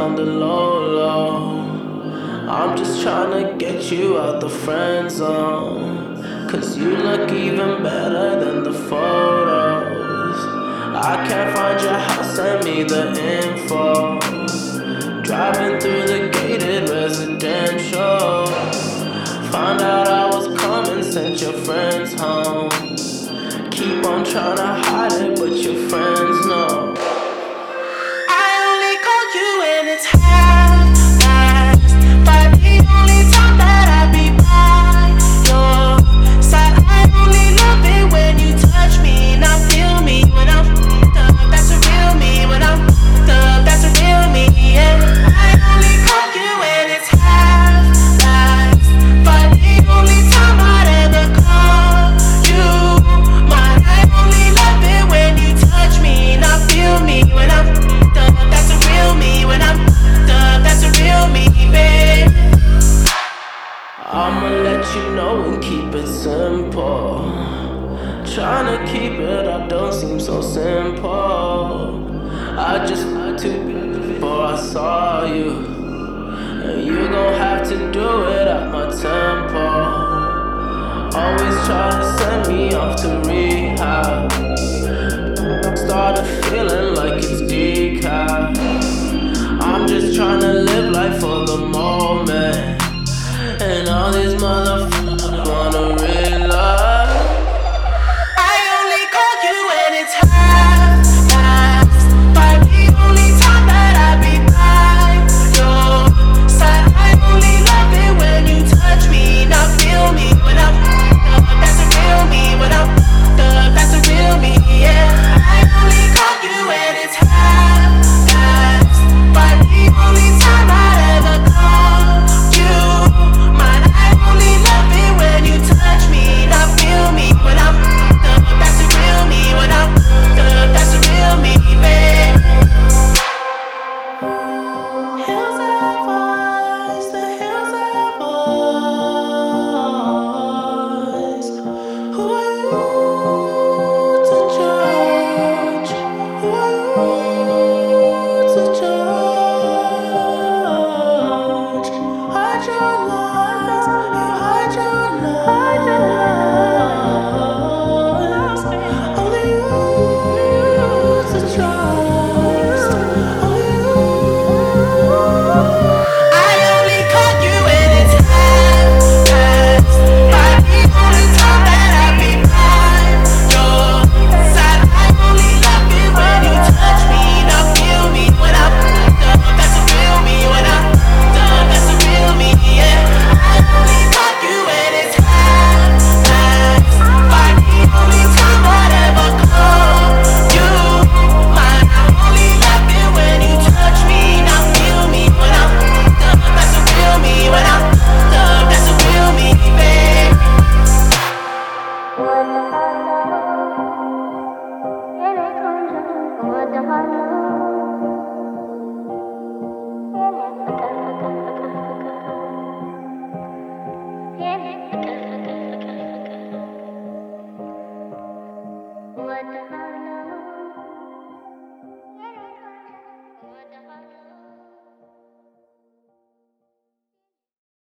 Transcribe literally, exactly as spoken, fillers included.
on the low low. I'm just tryna get you out the friend zone, cause you look even better than the photos. I can't find your house, send me the info. Driving through the gated residential, found out I was coming, sent your friends home. Keep on tryna hide it, but your friends know. I only call you when it's half-past five. The only time that I be by your side. I only love it when you touch me, now feel me when I'm f***ed up. That's a real me when I'm f***ed up. That's a real me, yeah. I only call you when it's half-past five. The only time I'd ever call you mine. I only love it when you touch me, now feel me when I'm f***ed up. That's a real me when I'm f***ed up. That's a real me, babe. I'ma let you know and keep it simple. Tryna keep it up don't seem so simple. I just had to before I saw you, and you gon' have to do it at my tempo. Always try to send me off to rehab. Started feeling like it's decaf. I'm just tryna live life for the moment, and all these